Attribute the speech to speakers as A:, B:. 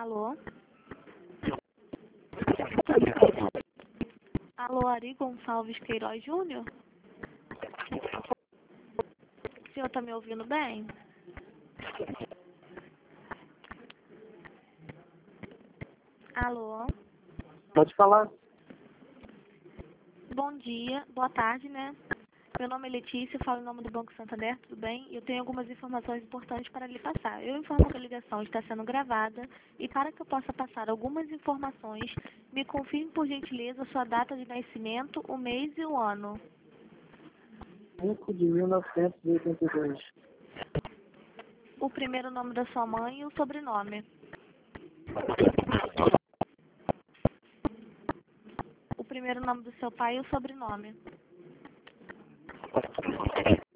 A: Alô? Alô, Ari Gonçalves Queiroz Júnior? O senhor tá me ouvindo bem? Alô?
B: Pode falar.
A: Bom dia, boa tarde, né? Meu nome é Letícia, eu falo em nome do Banco Santander, tudo bem? Eu tenho algumas informações importantes para lhe passar. Eu informo que a ligação está sendo gravada e para que eu possa passar algumas informações, me confirme por gentileza sua data de nascimento, o mês e o ano.
B: 5 de 1982.
A: O primeiro nome da sua mãe e o sobrenome. O primeiro nome do seu pai e o sobrenome.